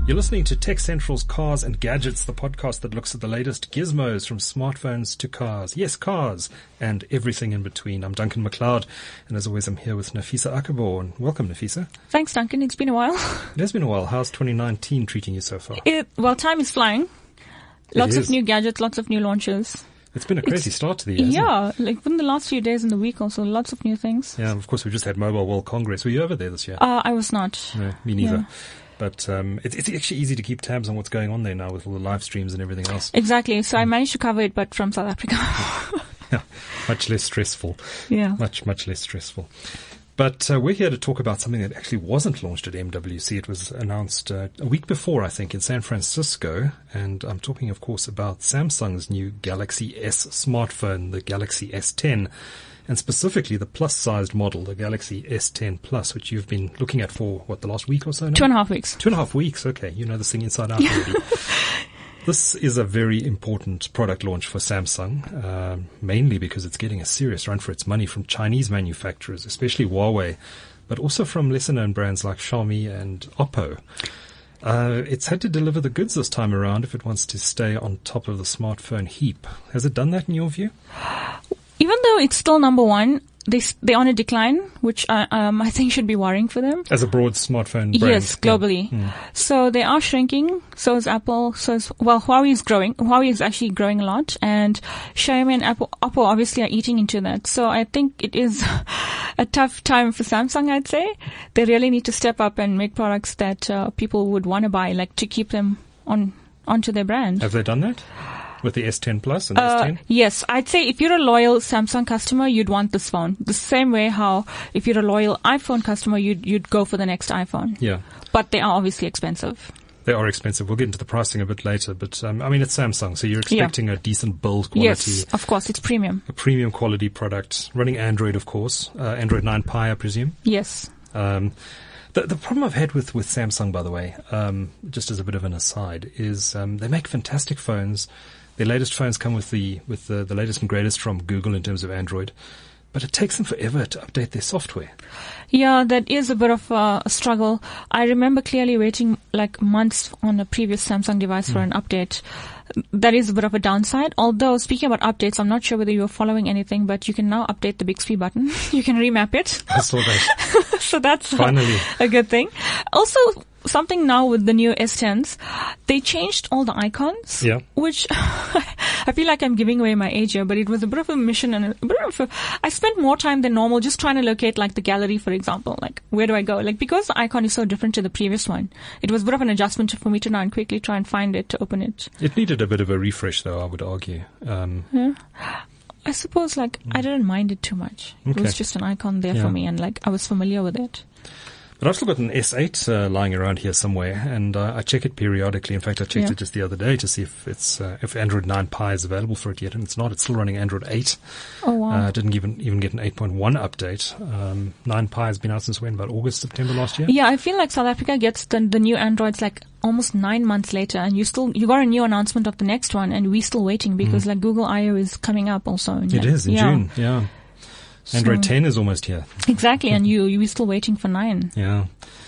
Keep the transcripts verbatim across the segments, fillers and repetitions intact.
You're listening to Tech Central's Cars and Gadgets, the podcast that looks at the latest gizmos from smartphones to cars. Yes, cars and everything in between. I'm Duncan McLeod, and as always, I'm here with Nafisa Akabo. Welcome, Nafisa. Thanks, Duncan. It's been a while. It has been a while. How's twenty nineteen treating you so far? It, well, time is flying. Lots of new gadgets, lots of new launches. It's been a crazy it's, start to the year, hasn't Yeah, it? like within the last few days in the week also, lots of new things. Yeah, of course, we just had Mobile World Congress. Were you over there this year? Uh, I was not. No, me neither. Yeah. But um, it, it's actually easy to keep tabs on what's going on there now with all the live streams and everything else. Exactly. So I managed to cover it, but from South Africa. Yeah, much less stressful. Yeah. Much, much less stressful. But uh, we're here to talk about something that actually wasn't launched at M W C. It was announced uh, a week before, I think, in San Francisco. And I'm talking, of course, about Samsung's new Galaxy S smartphone, the Galaxy S ten. And specifically the plus-sized model, the Galaxy S ten Plus, which you've been looking at for, what, the last week or so now? Two and a half weeks. Two and a half weeks, okay. You know this thing inside out already. This is a very important product launch for Samsung, uh, mainly because it's getting a serious run for its money from Chinese manufacturers, especially Huawei, but also from lesser-known brands like Xiaomi and Oppo. Uh, it's had to deliver the goods this time around if it wants to stay on top of the smartphone heap. Has it done that in your view? Even though it's still number one, they, they're on a decline, which I, um, I think should be worrying for them. As a broad smartphone brand? Yes, globally. Yeah. Mm. So they are shrinking. So is Apple. So is, well, Huawei is growing. Huawei is actually growing a lot. And Xiaomi and Apple, Oppo obviously are eating into that. So I think it is a tough time for Samsung, I'd say. They really need to step up and make products that uh, people would want to buy, like to keep them on onto their brand. Have they done that? With the S ten Plus and uh, S ten? Yes. I'd say if you're a loyal Samsung customer, you'd want this phone. The same way how if you're a loyal iPhone customer, you'd, you'd go for the next iPhone. Yeah. But they are obviously expensive. They are expensive. We'll get into the pricing a bit later. But, um, I mean, it's Samsung, so you're expecting yeah. a decent build quality. Yes, of course. It's premium. A premium quality product. Running Android, of course. Uh, Android nine Pie, I presume. Yes. Um, The, the problem I've had with, with Samsung, by the way, um, just as a bit of an aside, is um, they make fantastic phones. Their latest phones come with the with the, the latest and greatest from Google in terms of Android, but it takes them forever to update their software. Yeah, that is a bit of uh, a struggle. I remember clearly waiting like months on a previous Samsung device mm. for an update. That is a bit of a downside. Although, speaking about updates, I'm not sure whether you're following anything, but you can now update the Bixby button. You can remap it. I saw that. So that's finally a, a good thing. Also, something now with the new S tens, they changed all the icons, yeah. which I feel like I'm giving away my age here, but it was a bit of a mission and a bit of a, I spent more time than normal just trying to locate like the gallery, for example, like where do I go? Like because the icon is so different to the previous one, it was a bit of an adjustment for me to now and quickly try and find it to open it. It needed a bit of a refresh though, I would argue. Um, yeah. I suppose like I didn't mind it too much. Okay. It was just an icon there yeah. for me and like I was familiar with it. But I've still got an S eight uh, lying around here somewhere, and uh, I check it periodically. In fact, I checked yeah. it just the other day to see if it's uh, if Android nine Pie is available for it yet, and it's not. It's still running Android eight. Oh wow! Uh, didn't even even get an eight point one update. Um, nine Pie has been out since when? About August, September last year. Yeah, I feel like South Africa gets the, the new Androids like almost nine months later, and you still you got a new announcement of the next one, and we still waiting because mm. like Google I O is coming up also. In it like, is in yeah. June. Yeah. Android so, ten is almost here. Exactly, and you you are still waiting for nine. Yeah.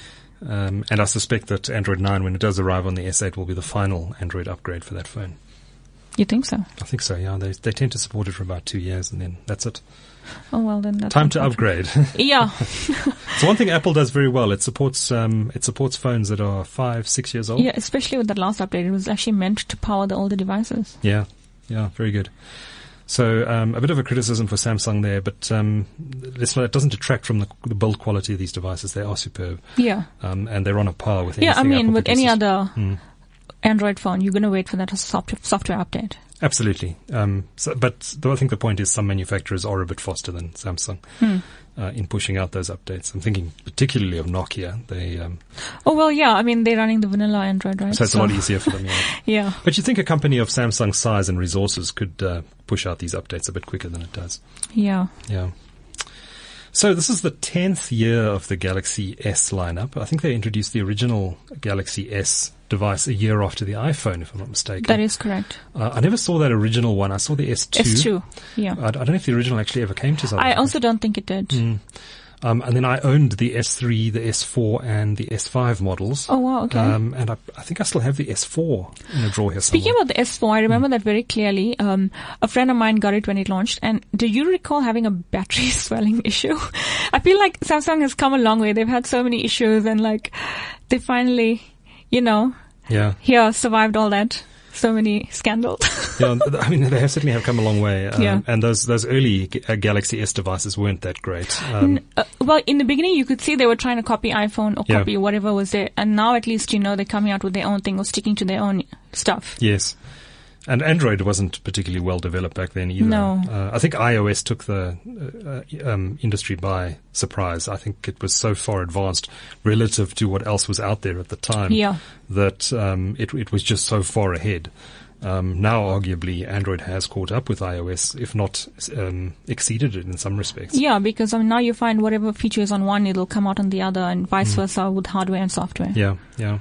Um, and I suspect that Android nine, when it does arrive on the S eight, will be the final Android upgrade for that phone. You think so? I think so, yeah. They they tend to support it for about two years, and then that's it. Oh, well, then that's... Time to upgrade. Yeah. So one thing Apple does very well, it supports um, it supports phones that are five, six years old. Yeah, especially with that last update. It was actually meant to power the older devices. Yeah, yeah, very good. So um, a bit of a criticism for Samsung there, but um, this, it doesn't detract from the, the build quality of these devices. They are superb. Yeah. Um, and they're on a par with anything Yeah, I mean, Apple with produces. any other mm. Android phone, you're going to wait for that software, software update. Absolutely. Um, so, but though I think the point is some manufacturers are a bit faster than Samsung hmm. uh, in pushing out those updates. I'm thinking particularly of Nokia. They um, Oh, well, yeah. I mean, they're running the vanilla Android, right? So it's so. a lot easier for them, yeah. Yeah. But you think a company of Samsung's size and resources could uh, push out these updates a bit quicker than it does. Yeah. Yeah. So this is the tenth year of the Galaxy S lineup. I think they introduced the original Galaxy S device a year after the iPhone, if I'm not mistaken. That is correct. Uh, I never saw that original one. I saw the S two. S two, yeah. I, I don't know if the original actually ever came to South I Africa. also don't think it did. Mm. Um, and then I owned the S three, the S four, and the S five models. Oh, wow, okay. Um, and I, I think I still have the S four in a drawer here Speaking somewhere. about the S four, I remember mm. that very clearly. Um, a friend of mine got it when it launched. And do you recall having a battery swelling issue? I feel like Samsung has come a long way. They've had so many issues, and like they finally, you know, yeah, here survived all that. So many scandals. Yeah, I mean, they have certainly have come a long way. Um, yeah. And those those early G- uh, Galaxy S devices weren't that great. Um, N- uh, well, in the beginning, you could see they were trying to copy iPhone or yeah. copy whatever was there. And now at least, you know, they're coming out with their own thing or sticking to their own stuff. Yes. And Android wasn't particularly well developed back then either. No. Uh, I think iOS took the uh, um, industry by surprise. I think it was so far advanced relative to what else was out there at the time yeah. that um, it, it was just so far ahead. Um, now, arguably, Android has caught up with iOS, if not um, exceeded it in some respects. Yeah, because I mean, now you find whatever feature is on one, it'll come out on the other, and vice mm. versa with hardware and software. Yeah, yeah.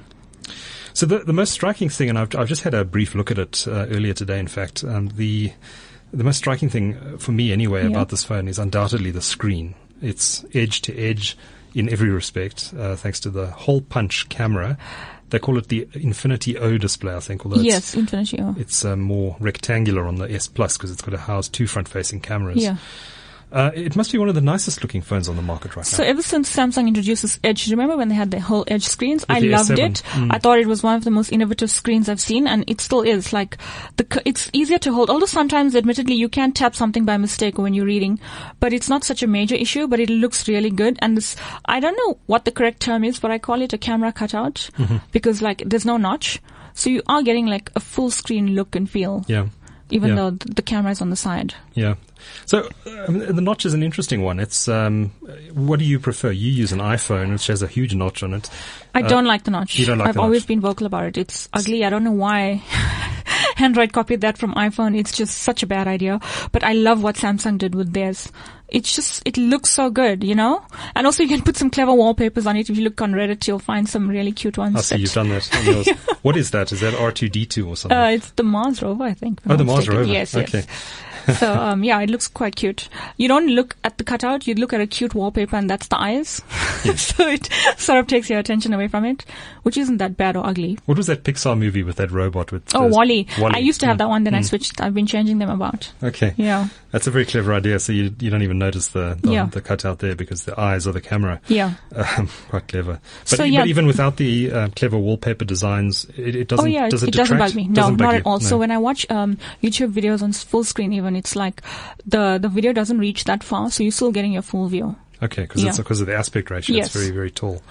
So the the most striking thing, and I've I've just had a brief look at it uh, earlier today. In fact, um, the the most striking thing for me, anyway, yeah. about this phone is undoubtedly the screen. It's edge to edge in every respect, uh, thanks to the hole punch camera. They call it the Infinity O display, I think. Although yes, it's, Infinity O. It's uh, more rectangular on the S Plus because it's got to house two front-facing cameras. Yeah. Uh, it must be one of the nicest looking phones on the market right so now. So ever since Samsung introduced this Edge, remember when they had the whole Edge screens? With I the loved S seven. it. Mm. I thought it was one of the most innovative screens I've seen, and it still is. Like, the it's easier to hold. Although sometimes, admittedly, you can tap something by mistake when you're reading, but it's not such a major issue. But it looks really good. And this, I don't know what the correct term is, but I call it a camera cutout mm-hmm. because like there's no notch, so you are getting like a full screen look and feel. Yeah. Even yeah. though the camera is on the side. Yeah. So um, the notch is an interesting one. It's um, what do you prefer? You use an iPhone, which has a huge notch on it. I uh, don't like the notch. You don't like I've the always notch. been vocal about it. It's ugly. I don't know why Android copied that from iPhone. It's just such a bad idea. But I love what Samsung did with theirs. It's just, it looks so good, you know? And also you can put some clever wallpapers on it. If you look on Reddit, you'll find some really cute ones. I see you've done that on yours. What is that? Is that R two D two or something? Uh, it's the Mars rover, I think. Oh, the Mars rover. Yes, yes. Okay. So, um, yeah, it looks quite cute. You don't look at the cutout, you look at a cute wallpaper and that's the eyes. Yes. So it sort of takes your attention away from it, which isn't that bad or ugly. What was that Pixar movie with that robot with? Oh, WALL-E. WALL-E. I used to have mm. that one, then mm. I switched. I've been changing them about. Okay. Yeah. That's a very clever idea. So you you don't even notice the the, yeah. the cutout there because the eyes are the camera. Yeah. Um, quite clever. But, so, e- yeah. but even without the uh, clever wallpaper designs, it, it doesn't. Oh yeah, does it, it doesn't detract? bug me. No, Doesn't bug not you? at all. No. So when I watch um YouTube videos on s- full screen, even it's like the the video doesn't reach that far, so you're still getting your full view. Okay, because yeah. it's because of the aspect ratio. Yes. It's very very tall.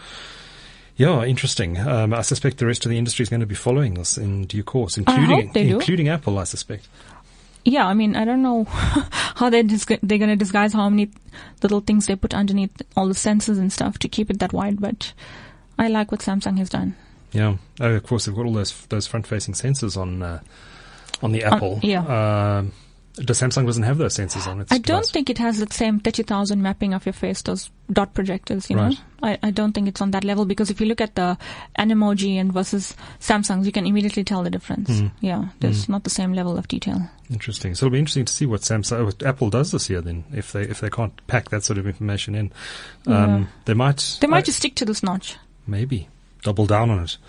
Yeah, interesting. Um, I suspect the rest of the industry is going to be following this in due course, including I hope they do. including Apple. I suspect. Yeah, I mean, I don't know how they're, dis- they're going to disguise how many little things they put underneath all the sensors and stuff to keep it that wide, but I like what Samsung has done. Yeah. Oh, of course, they've got all those those front-facing sensors on uh, on the Apple. Um, yeah. Um, does Samsung doesn't have those sensors on its I don't device? think it has that same thirty thousand mapping of your face, those dot projectors, you Right. know. I, I don't think it's on that level because if you look at the Animoji and versus Samsung's, you can immediately tell the difference. Mm. Yeah, there's Mm. not the same level of detail. Interesting. So it'll be interesting to see what Samsung, what Apple does this year. Then, if they if they can't pack that sort of information in, um, Yeah. they might. They might uh, just stick to this notch. maybe double down on it,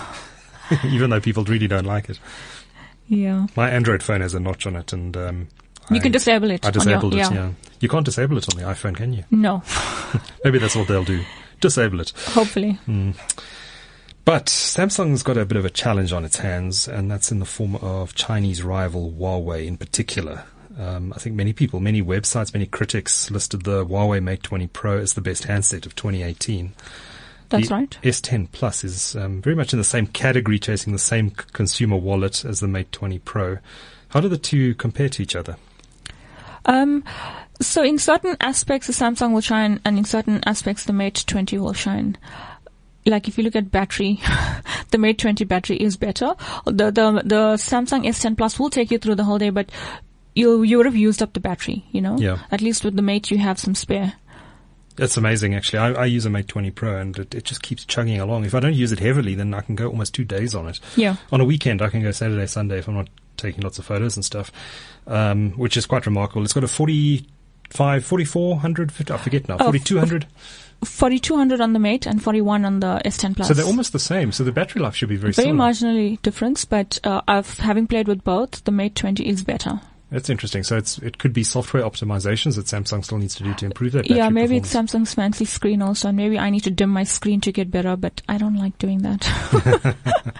even though people really don't like it. Yeah. My Android phone has a notch on it, and um, You I, can disable it. I on your- disabled it. yeah. Yeah, you can't disable it on the iPhone, can you? No, Maybe that's what they'll do. Disable it. hopefully. Mm. But Samsung's got a bit of a challenge on its hands, and that's in the form of Chinese rival Huawei in particular. Um, I think many people, many websites, many critics listed the Huawei Mate twenty Pro as the best handset of twenty eighteen. That's the right. S ten Plus is um, very much in the same category, chasing the same c- consumer wallet as the Mate twenty Pro. How do the two compare to each other? Um, so in certain aspects, the Samsung will shine, and in certain aspects, the Mate twenty will shine. Like if you look at battery, the Mate twenty battery is better. The the the Samsung S ten Plus will take you through the whole day, but you you would have used up the battery. You know. Yeah. At least with the Mate, you have some spare. That's amazing, actually. I, I use a Mate twenty Pro, and it, it just keeps chugging along. If I don't use it heavily, then I can go almost two days on it. Yeah. On a weekend, I can go Saturday, Sunday if I'm not taking lots of photos and stuff, um, which is quite remarkable. It's got a forty forty-five, forty-four hundred, I forget now, forty-two hundred. forty-two hundred on the Mate and forty-one on the S ten Plus. So they're almost the same. So the battery life should be very, very similar. Very marginally different, but uh, I've, having played with both, the Mate twenty is better. That's interesting. So it's it could be software optimizations that Samsung still needs to do to improve that battery Yeah, maybe performance. it's Samsung's fancy screen also, and maybe I need to dim my screen to get better, but I don't like doing that.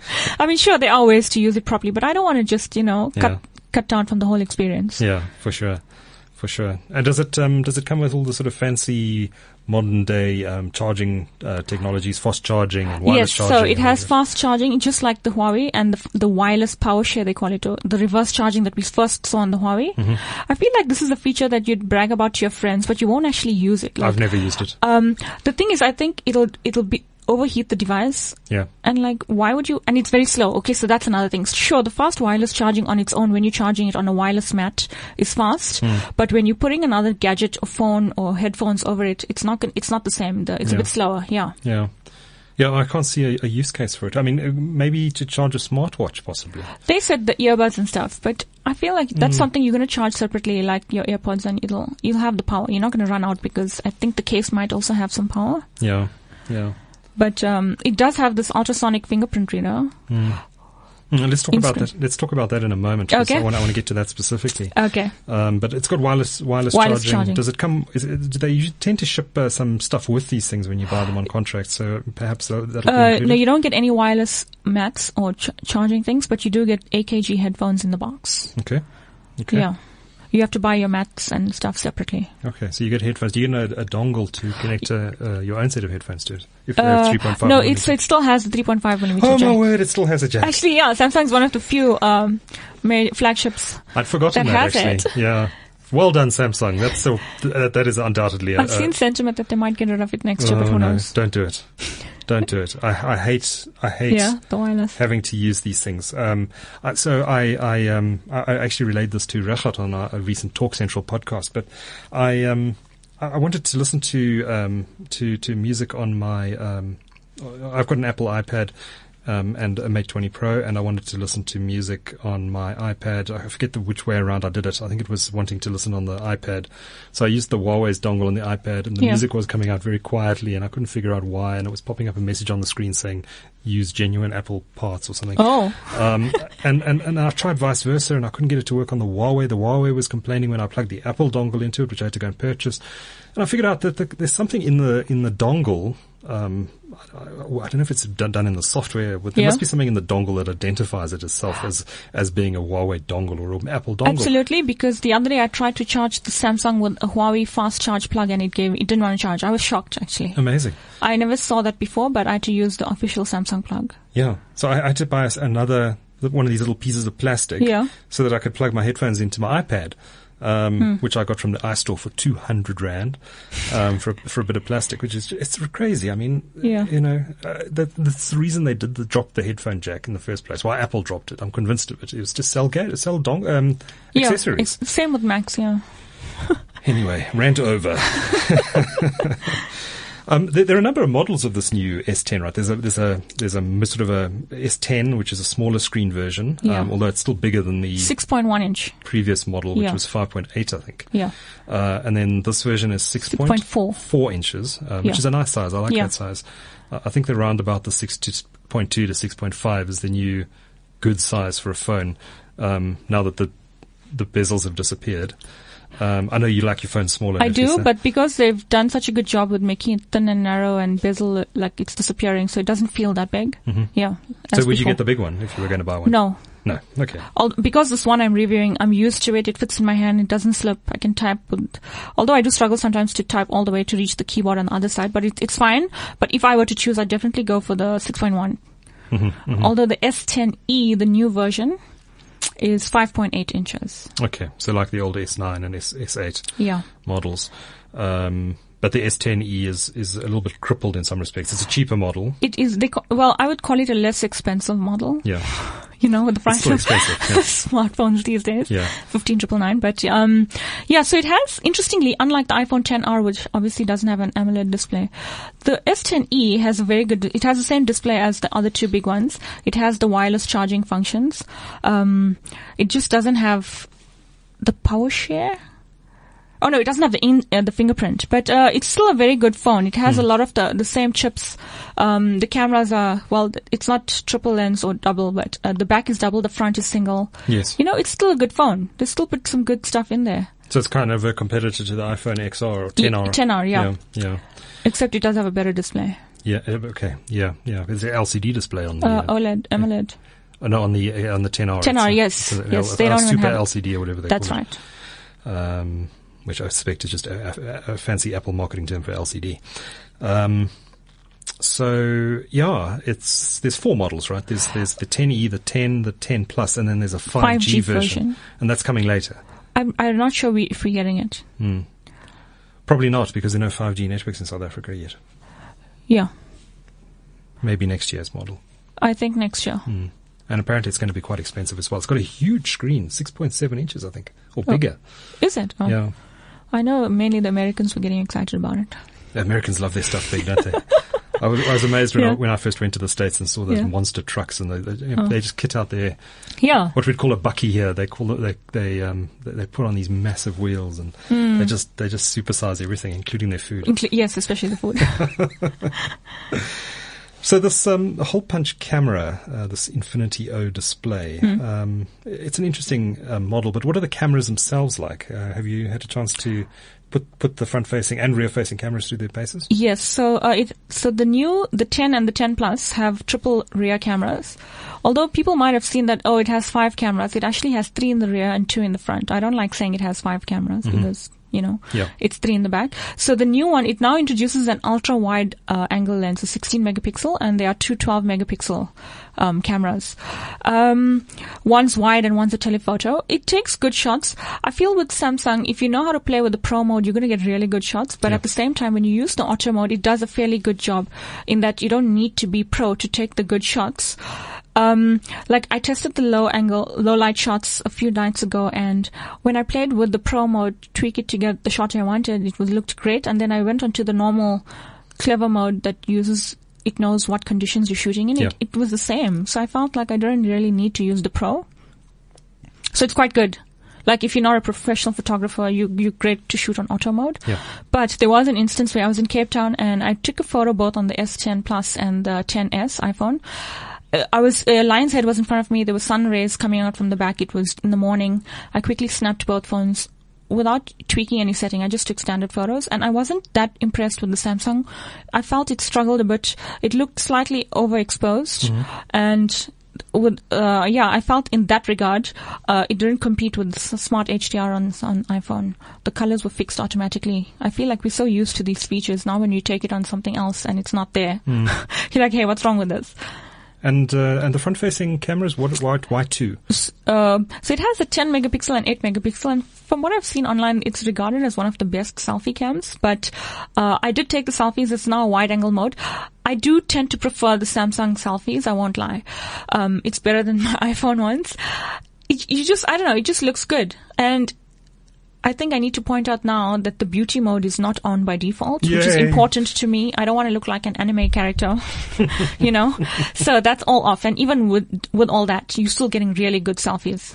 I mean, sure, there are ways to use it properly, but I don't want to just, you know, cut Yeah. cut down from the whole experience. Yeah, for sure. For sure. And does it um, does it come with all the sort of fancy modern day um, charging uh, technologies, fast charging and wireless yes, charging? so it and has all that? fast charging, just like the Huawei, and the, the wireless power share, they call it, or the reverse charging that we first saw on the Huawei. Mm-hmm. I feel like this is a feature that you'd brag about to your friends, but you won't actually use it. Like, I've never used it. Um, the thing is, I think it'll it'll be overheat the device. Yeah. And like, why would you? And it's very slow. Okay, so that's another thing. Sure, the fast wireless charging on its own, when you're charging it on a wireless mat, is fast. Mm. But when you're putting another gadget or phone or headphones over it, it's not gon- it's not the same. The, it's Yeah. a bit slower. Yeah. Yeah. Yeah, I can't see a, a use case for it. I mean, uh, maybe to charge a smartwatch, possibly. They said the earbuds and stuff, but I feel like that's Mm. something you're going to charge separately, like your AirPods, and it'll you'll have the power. You're not going to run out, because I think the case might also have some power. Yeah. Yeah. But um, it does have this ultrasonic fingerprint reader. Mm. Mm, let's talk In about screen. that. Let's talk about that in a moment. 'Cause Okay. I want, I want to get to that specifically. Okay. Um, but it's got wireless wireless, Wireless charging. charging. Does it come? Is it, do they usually tend to ship uh, some stuff with these things when you buy them on contract? So perhaps that'll, that'll be Uh, included. no, you don't get any wireless mats or ch- charging things, but you do get A K G headphones in the box. Okay. Okay. Yeah. You have to buy your mats and stuff separately. Okay. So you get headphones. Do you get a, a dongle to connect uh, uh, your own set of headphones to it? If they have Uh, three point five. no, it's, it still has the three point five millimeter Oh jack. my word! It still has a jack. Actually, yeah, Samsung's one of the few um, made flagships. I'd forgotten that that, has actually. Yeah. Well done, Samsung. That's so. Uh, that is undoubtedly. A, I've seen sentiment that they might get rid of it next year, oh, but who no, knows? Don't do it. Don't do it. I, I hate. I hate. Yeah, the wireless. Having to use these things. Um, I, so I, I, um, I, I actually relayed this to Regat on our, a recent Talk Central podcast, but I, um, I I wanted to listen to, um, to, to music on my, um, I've got an Apple iPad, um, and a Mate twenty Pro, and I wanted to listen to music on my iPad. I forget the, which way around I did it. I think it was wanting to listen on the iPad. So I used the Huawei's dongle on the iPad, and the Yeah. music was coming out very quietly, and I couldn't figure out why, and it was popping up a message on the screen saying, use genuine Apple parts or something. Oh. Um, and, and, and I tried vice versa, and I couldn't get it to work on the Huawei. The Huawei was complaining when I plugged the Apple dongle into it, which I had to go and purchase. And I figured out that the, there's something in the in the dongle. Um, I, I don't know if it's done, done in the software, but there Yeah. must be something in the dongle that identifies it itself as as being a Huawei dongle or an Apple dongle. Absolutely, because the other day I tried to charge the Samsung with a Huawei fast charge plug, and it gave it didn't want to charge. I was shocked, actually. Amazing. I never saw that before, but I had to use the official Samsung plug. Yeah. So I, I had to buy us another one of these little pieces of plastic, Yeah. so that I could plug my headphones into my iPad. Um, Hmm. which I got from the iStore for two hundred rand, um, for, for a bit of plastic, which is, it's crazy. I mean, Yeah. you know, uh, that, that's the reason they did the, drop the headphone jack in the first place. Why Apple dropped it. I'm convinced of it. It was to sell ga- sell dong, um, accessories. Yeah, it's same with Macs, yeah. Anyway, rant over. Um, there, there are a number of models of this new S ten, right? There's a there's a there's a sort of a S ten, which is a smaller screen version, Yeah. um, although it's still bigger than the six point one inch. previous model, which Yeah. was five point eight, I think. Yeah. Uh, and then this version is six point four inches, uh, which Yeah. is a nice size. I like Yeah. that size. Uh, I think they're around about the six point two to six point five is the new good size for a phone. Um, now that the the bezels have disappeared. Um, I know you like your phone smaller. I do, Nafisa. but because they've done such a good job with making it thin and narrow and bezel, like it's disappearing, so it doesn't feel that big. Mhm. Yeah. So as would you before. get the big one if you were going to buy one? No. No. Okay. Al- because this one I'm reviewing, I'm used to it. It fits in my hand. It doesn't slip. I can type with, although I do struggle sometimes to type all the way to reach the keyboard on the other side, but it, it's fine. But if I were to choose, I'd definitely go for the six point one. Mhm, mhm. Although the S ten e, the new version, is five point eight inches. Okay. So like the old S nine and S, S8 Yeah. models. Um, but the S ten e is, is a little bit crippled in some respects. It's a cheaper model. It is, they, ca- well, I would call it a less expensive model. Yeah. You know, with the price still of expensive, yeah. smartphones these days. Yeah. fifteen nine nine nine. But, um, yeah, so it has, interestingly, unlike the iPhone X R, which obviously doesn't have an AMOLED display, the S ten e has a very good, it has the same display as the other two big ones. It has the wireless charging functions. Um, it just doesn't have the power share. Oh no, it doesn't have the in, uh, the fingerprint, but uh, it's still a very good phone. It has mm. a lot of the the same chips. Um, the cameras are well, it's not triple lens or double, but uh, the back is double, the front is single. Yes, you know, it's still a good phone. They still put some good stuff in there. So it's kind of a competitor to the iPhone X R or ten R. Y- ten R, yeah. yeah, yeah. Except it does have a better display. Yeah. Okay. Yeah. Yeah. There's an L C D display on the uh, uh, OLED, AMOLED. Uh, no, on the uh, on the ten R. ten R, yes, so, yes. Uh, they don't super even have L C D or whatever they That's call right. it. Um, which I suspect is just a, a, a fancy Apple marketing term for L C D. Um, so yeah, it's there's four models, right? There's there's the ten E, the ten, the ten Plus, and then there's a five G, version, version, and that's coming later. I'm I'm not sure we, if we're getting it. Hmm. Probably not, because there are no five G networks in South Africa yet. Yeah. Maybe next year's model. I think next year. Hmm. And apparently it's going to be quite expensive as well. It's got a huge screen, six point seven inches, I think, or oh. bigger. Is it? Oh. Yeah. I know mainly the Americans were getting excited about it. The Americans love their stuff big, don't they? I was, I was amazed when, yeah. I, when I first went to the States and saw those yeah. monster trucks, and they they, you know, oh. they just kit out their yeah what we'd call a bucky here. They call it they they um they, they put on these massive wheels, and mm. they just they just supersize everything, including their food. Inclu- yes, especially the food. So this um, hole punch camera, uh, this Infinity O display, mm. um, it's an interesting uh, model. But what are the cameras themselves like? Uh, have you had a chance to put put the front facing and rear facing cameras through their paces? Yes. So uh, it so the new the ten and the ten Plus have triple rear cameras. Although people might have seen that, oh, it has five cameras. It actually has three in the rear and two in the front. I don't like saying it has five cameras mm-hmm. because, you know, yeah. it's three in the back. So the new one, it now introduces an ultra wide uh, angle lens, a sixteen megapixel, and there are two twelve megapixel um, cameras. Um, one's wide and one's a telephoto. It takes good shots. I feel with Samsung, if you know how to play with the pro mode, you're going to get really good shots. But yeah. at the same time, when you use the auto mode, it does a fairly good job in that you don't need to be pro to take the good shots. Um, like I tested the low angle, low light shots a few nights ago, and when I played with the pro mode, tweak it to get the shot I wanted, it was looked great. And then I went onto the normal clever mode that uses, it knows what conditions you're shooting in. Yeah. It, it was the same. So I felt like I didn't really need to use the pro. So it's quite good. Like if you're not a professional photographer, you, you're great to shoot on auto mode. Yeah. But there was an instance where I was in Cape Town and I took a photo both on the S ten Plus and the ten S iPhone. Uh, I was, uh, Lion's Head was in front of me. There were sun rays coming out from the back. It was in the morning. I quickly snapped both phones without tweaking any setting. I just took standard photos, and I wasn't that impressed with the Samsung. I felt it struggled a bit. It looked slightly overexposed, mm-hmm. and with, uh, yeah, I felt in that regard, uh, it didn't compete with Smart H D R on, on iPhone. The colors were fixed automatically. I feel like we're so used to these features. Now when you take it on something else and it's not there, mm. you're like, hey, what's wrong with this? And uh, and the front-facing cameras, what why why two? Uh, so it has a ten megapixel and eight megapixel, and from what I've seen online, it's regarded as one of the best selfie cams. But uh, I did take the selfies. It's now a wide-angle mode. I do tend to prefer the Samsung selfies. I won't lie. Um, it's better than my iPhone ones. It, you just I don't know. It just looks good, and I think I need to point out now that the beauty mode is not on by default, Yay. which is important to me. I don't want to look like an anime character, you know? So that's all off. And even with, with all that, you're still getting really good selfies.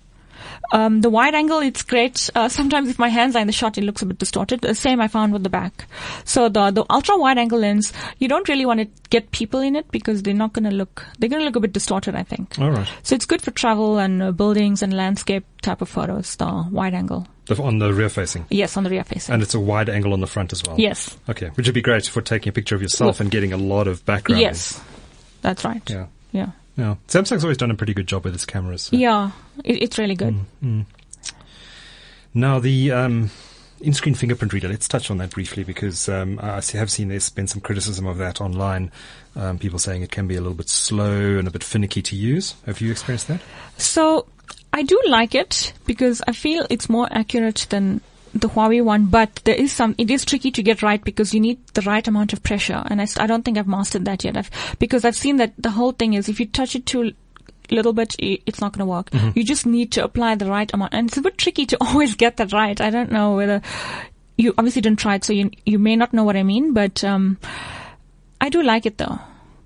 Um, the wide angle, it's great. Uh, sometimes if my hands are in the shot, it looks a bit distorted. The same I found with the back. So the, the ultra wide angle lens, you don't really want to get people in it because they're not going to look, they're going to look a bit distorted, I think. All right. So it's good for travel and uh, buildings and landscape type of photos, the wide angle. The, on the rear facing? Yes, on the rear facing. And it's a wide angle on the front as well? Yes. Okay. Which would be great for taking a picture of yourself well, and getting a lot of background. Yes. That's right. Yeah. Yeah. Yeah. Samsung's always done a pretty good job with its cameras. So. Yeah. It, it's really good. Mm, mm. Now, the um, in-screen fingerprint reader, let's touch on that briefly because um, I have seen there's been some criticism of that online. Um, people saying it can be a little bit slow and a bit finicky to use. Have you experienced that? So I do like it because I feel it's more accurate than the Huawei one, but there is some, it is tricky to get right because you need the right amount of pressure. And I, I don't think I've mastered that yet. I've, because I've seen that the whole thing is if you touch it too little bit, it's not going to work. Mm-hmm. You just need to apply the right amount. And it's a bit tricky to always get that right. I don't know whether you obviously didn't try it, so you, you may not know what I mean, but, um, I do like it though. Yeah.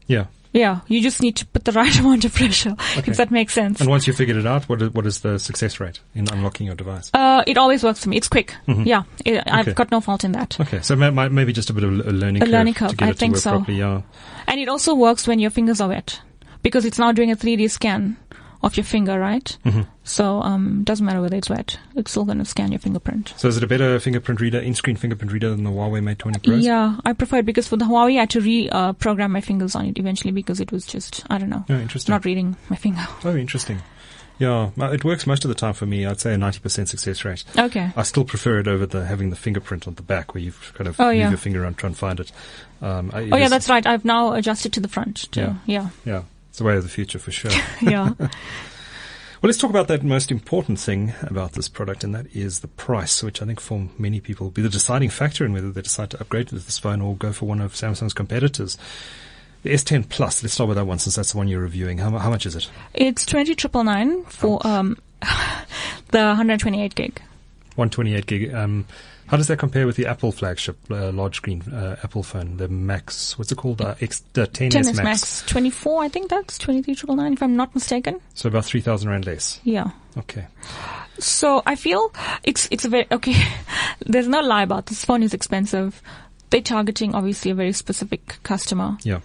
Yeah, you just need to put the right amount of pressure, Okay. if that makes sense. And once you figured it out, what is, what is the success rate in unlocking your device? Uh, it always works for me. It's quick. Mhm. Yeah, it, I've Okay. got no fault in that. Okay, so may, may- maybe just a bit of a learning A curve learning to curve, get I it to think work so. properly. Yeah. And it also works when your fingers are wet, because it's now doing a three D scan of your finger, right? hmm So um, doesn't matter whether it's wet. It's still going to scan your fingerprint. So is it a better fingerprint reader, in-screen fingerprint reader than the Huawei Mate twenty Pros? Yeah, I prefer it because for the Huawei, I had to re-program uh, my fingers on it eventually because it was just, I don't know, Oh, interesting. not reading my finger. Oh, interesting. Yeah, uh, it works most of the time for me. I'd say a ninety percent success rate. Okay. I still prefer it over the having the fingerprint on the back where you've kind of Oh, move yeah. your finger around, try and find it. Um, I- it Oh, yeah, is- that's right. I've now adjusted to the front too. Yeah. Yeah, it's the way of the future for sure. Yeah. Well, let's talk about that most important thing about this product, and that is the price, which I think for many people will be the deciding factor in whether they decide to upgrade to this phone or go for one of Samsung's competitors. The S ten Plus, let's start with that one since that's the one you're reviewing. How, mu- how much is it? It's twenty triple nine for um, the one hundred twenty-eight gig. one twenty-eight gig. Um, how does that compare with the Apple flagship uh, large screen uh, Apple phone, the Max? What's it called? Uh, X, the ten S ten S Max. Max. twenty-four, I think that's twenty-three triple nine, if I'm not mistaken. So about three thousand rand less. Yeah. Okay. So I feel it's it's a very okay. There's no lie about this phone is expensive. They're targeting obviously a very specific customer. Yeah.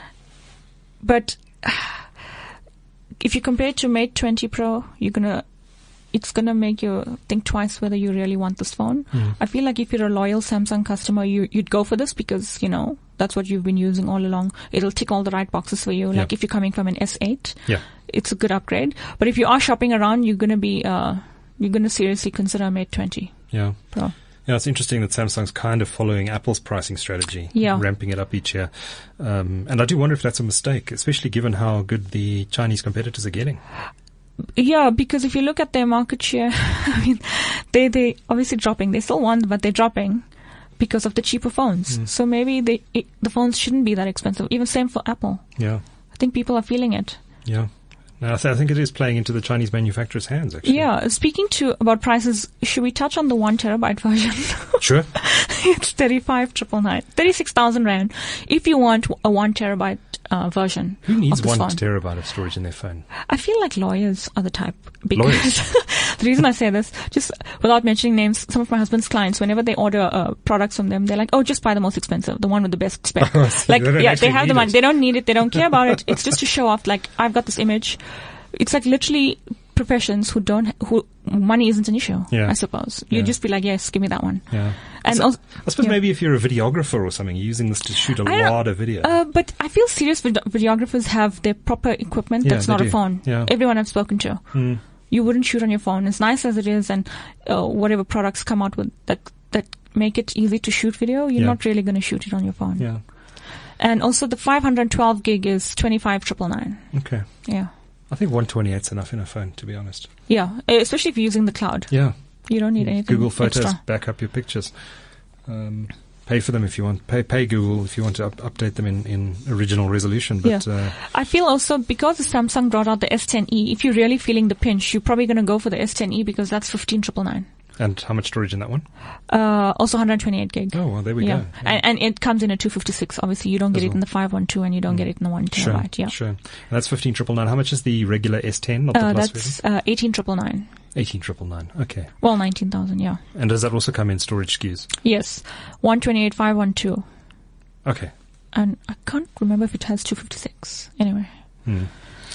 But if you compare it to Mate twenty Pro, you're gonna it's gonna make you think twice whether you really want this phone. Mm. I feel like if you're a loyal Samsung customer, you you'd go for this because you know that's what you've been using all along. It'll tick all the right boxes for you. Yeah. Like if you're coming from an S eight, Yeah. it's a good upgrade. But if you are shopping around, you're gonna be uh you're gonna seriously consider Mate twenty Yeah. Pro. Yeah, it's interesting that Samsung's kind of following Apple's pricing strategy, Yeah. ramping it up each year. Um, and I do wonder if that's a mistake, especially given how good the Chinese competitors are getting. Yeah, because if you look at their market share, I mean, they they obviously dropping. They still won, but they're dropping because of the cheaper phones. Mm. So maybe they it, the phones shouldn't be that expensive. Even same for Apple. Yeah, I think people are feeling it. yeah. No, I, th- I think it is playing into the Chinese manufacturers' hands, actually. Yeah. Speaking to about prices, should we touch on the one terabyte version? Sure. It's thirty-five triple nine, thirty-six thousand rand. If you want a one terabyte uh, version, Who needs of this one phone. terabyte of storage in their phone? I feel like lawyers are the type. Because Lawyers? the reason I say this, just without mentioning names, some of my husband's clients, whenever they order uh, products from them, they're like, "Oh, just buy the most expensive, the one with the best spec." Oh, so like, they don't yeah, actually they have need the money. it. They don't need it. They don't care about it. It's just to show off. Like, I've got this image. It's like literally professions who don't, who money isn't an issue. Yeah. I suppose you Yeah. just be like, "Yes, give me that one." Yeah. And So- also, I suppose yeah. maybe if you're a videographer or something, you're using this to shoot a I don't- lot of video. Uh, but I feel serious vid- videographers have their proper equipment. Yeah, That's they not a do. phone. Yeah. Everyone I've spoken to. Mm. You wouldn't shoot on your phone. As nice as it is, and uh, whatever products come out with that that make it easy to shoot video, you're Yeah. not really going to shoot it on your phone. Yeah. And also, the five hundred twelve gig is twenty-five triple nine. Okay. Yeah, I think one twenty-eight's enough in a phone, to be honest. yeah. Especially if you're using the cloud, Yeah. you don't need anything Google Photos, extra. back up your pictures. Um, pay for them if you want. Pay pay Google if you want to up, update them in, in original resolution. But Yeah. uh, I feel also because the Samsung brought out the S ten e, if you're really feeling the pinch, you're probably going to go for the S ten e because that's fifteen triple nine. and how much storage in that one? Uh, also one hundred twenty-eight gig. Oh, well, there we yeah. go. And, and it comes in a two fifty-six. Obviously, you don't As get it well. in the five twelve and you don't get it in the one Sure, terabyte. Yeah. sure. And that's fifteen triple nine. How much is the regular S ten, not the Uh, plus version? that's uh, eighteen triple nine. Eighteen triple nine. Okay. Well, nineteen thousand. Yeah. And does that also come in storage S K Us? Yes. one twenty-eight, five twelve. Okay. And I can't remember if it has two fifty-six. Anyway. Hmm.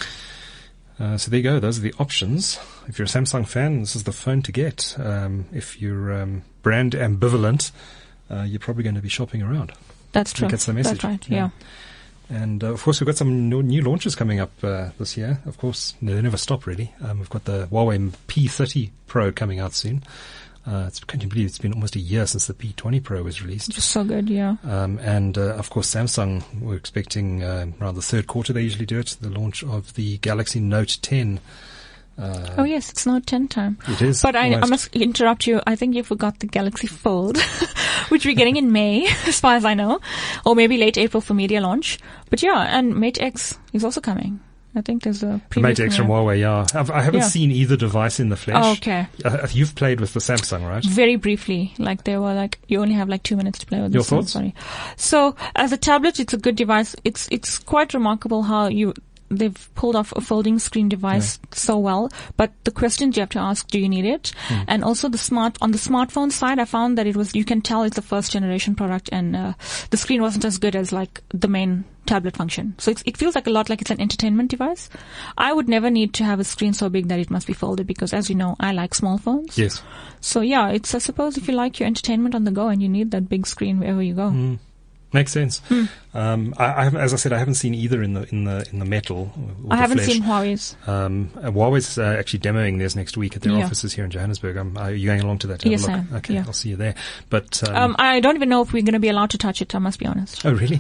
Uh, so there you go. Those are the options. If you're a Samsung fan, this is the phone to get. Um, if you're um, brand ambivalent, uh, you're probably going to be shopping around. That's I true. think that's the message. That's right. Yeah. Yeah. And uh, of course, we've got some new, new launches coming up uh, this year. Of course, no, they never stop really. Um, we've got the Huawei P thirty Pro coming out soon. Uh, it's, can you believe it's been almost a year since the P twenty Pro was released? Just so good. Yeah. Um, and uh, of course, Samsung, we're expecting uh, around the third quarter, they usually do it, the launch of the Galaxy Note ten. Uh, Oh yes, it's not ten time. It is. But I, I almost. must interrupt you. I think you forgot the Galaxy Fold, which we're getting in May, as far as I know, or maybe late April for media launch. But yeah, and Mate X is also coming I think there's a The Mate X from Huawei, yeah. I've, I haven't Yeah. seen either device in the flesh. Oh, okay. Uh, you've played with the Samsung, right? Very briefly, like they were like, you only have like two minutes to play with Your this. so thoughts? Sorry. So as a tablet, it's a good device. It's, it's quite remarkable how you, they've pulled off a folding screen device yeah. so well. But the questions you have to ask, do you need it? Mm. And also the smart, on the smartphone side, I found that it was, you can tell it's a first generation product, and uh, the screen wasn't as good as like the main tablet function. So it's, it feels like a lot like it's an entertainment device. I would never need to have a screen so big that it must be folded, because as you know, I like small phones. Yes. So yeah, it's, I suppose if you like your entertainment on the go and you need that big screen wherever you go. Mm. Makes sense. Hmm. Um, I, I haven't, as I said, I haven't seen either in the in the in the metal. Or I the haven't flesh. seen Huawei's. Um, uh, Huawei's uh, actually demoing theirs next week at their Yeah. offices here in Johannesburg. Um, are you going along to that? To Yes, have a I look? am. Okay, Yeah. I'll see you there. But um, Um, I don't even know if we're going to be allowed to touch it. I must be honest. oh, really?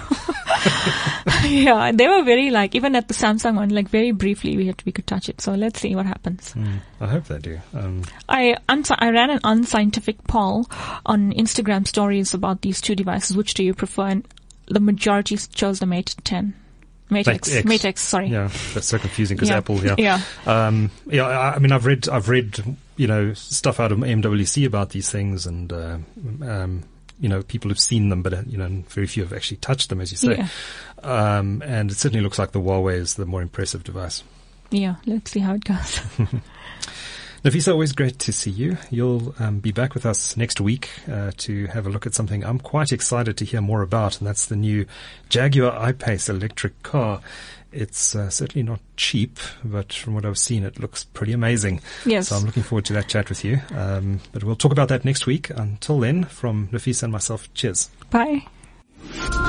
Yeah, they were very like, even at the Samsung one, like very briefly we had we could touch it. So let's see what happens. Mm, I hope they do. Um, I uns- I ran an unscientific poll on Instagram stories about these two devices. Which do you prefer? And the majority chose the Mate ten. Mate, Mate X. X. Mate X, sorry. yeah, that's so confusing because Yeah. Apple. Yeah. Yeah. Um, yeah. I, I mean, I've read, I've read, you know, stuff out of M W C about these things, and uh, um, you know, people have seen them, but uh, you know, very few have actually touched them, as you say. Yeah. Um, and it certainly looks like the Huawei is the more impressive device. Yeah, let's see how it goes. Nafisa, always great to see you. You'll um, be back with us next week uh, to have a look at something I'm quite excited to hear more about, and that's the new Jaguar I-Pace electric car. It's uh, certainly not cheap, but from what I've seen, it looks pretty amazing. Yes. So I'm looking forward to that chat with you. Um, but we'll talk about that next week. Until then, from Nafisa and myself, cheers. Bye.